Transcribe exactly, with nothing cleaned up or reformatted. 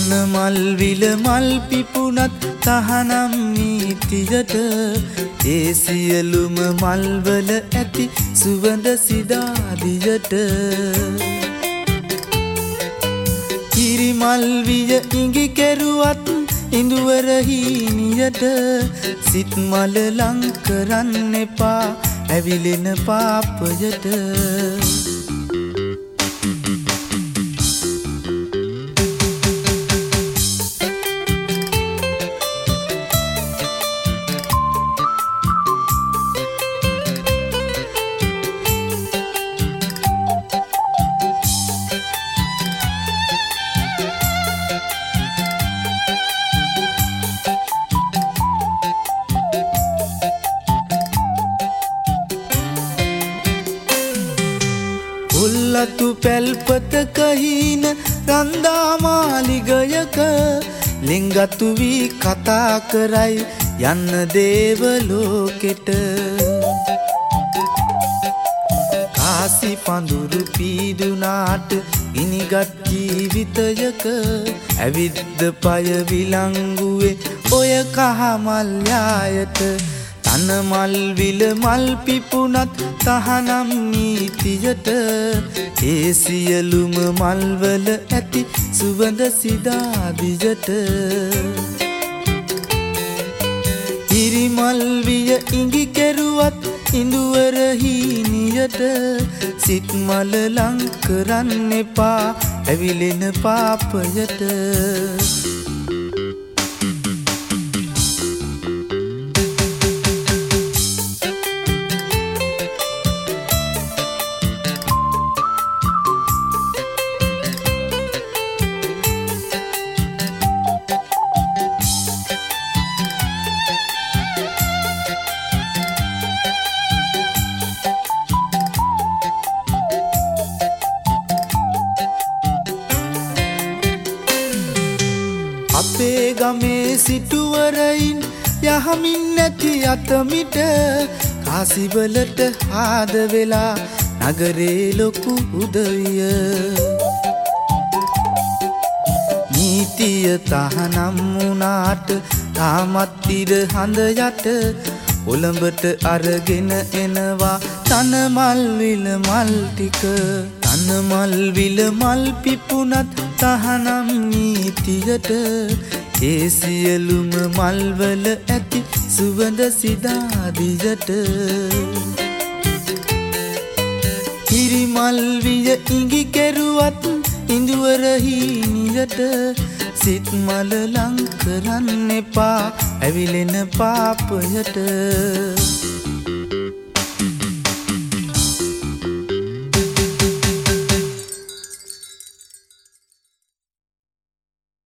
තනමල් විල මල් පිපුණත් තහනම් නීතියට ඒ සියලුම මල්වල ඇති සුවඳ සිදාදියට කිරිමල් විය ඉඟි කෙරුවත් ඉඳුවර හීනියට සිත් මල ලං කරන්න එපා ඇවිලෙන පාපයට උල්ලතු පැල්පතක හීන රන්දා මාලිගයක ලිංගතු වී කතා කරයි යන්න දේවලෝකෙට කාසි පඳුරු පීදුනාට ගිනිගත් ජීවිතයක ඇවිද්ද පය විලංගුවේ ඔය කහමල් යායට තනමල් විල මල් පිපුණත් තහනම් නීතියට ඒ සියලුම මල්වල ඇති සුවඳ සිදාදියට කිරිමල් විය ඉඟි කෙරුවත් ඉඳුවර හීනියට සිත් මල ලං කරන්න එපා ඇවිලෙන පාපයට අපේ ගමේ සිටුවරයින් යහමින් නැති අතමිට කාසිවලට ආද වෙලා නගරේ ලොකු උදවිය නීතිය තහනම් වුණාට තාමත් ඉර හඳ යට ඔලඹට අරගෙන එනවා තනමල් විල මල් ටික තනමල් විල මල් පිපුණත් තහනම් නීතියට ඒ සියලුම මල්වල ඇති සුවඳ සිදාදියට කිරිමල් විය ඉඟි කෙරුවත් ඉඳුවර හීනියට සිත් මල ලං කරන්න එපා ඇවිලෙන පාපයට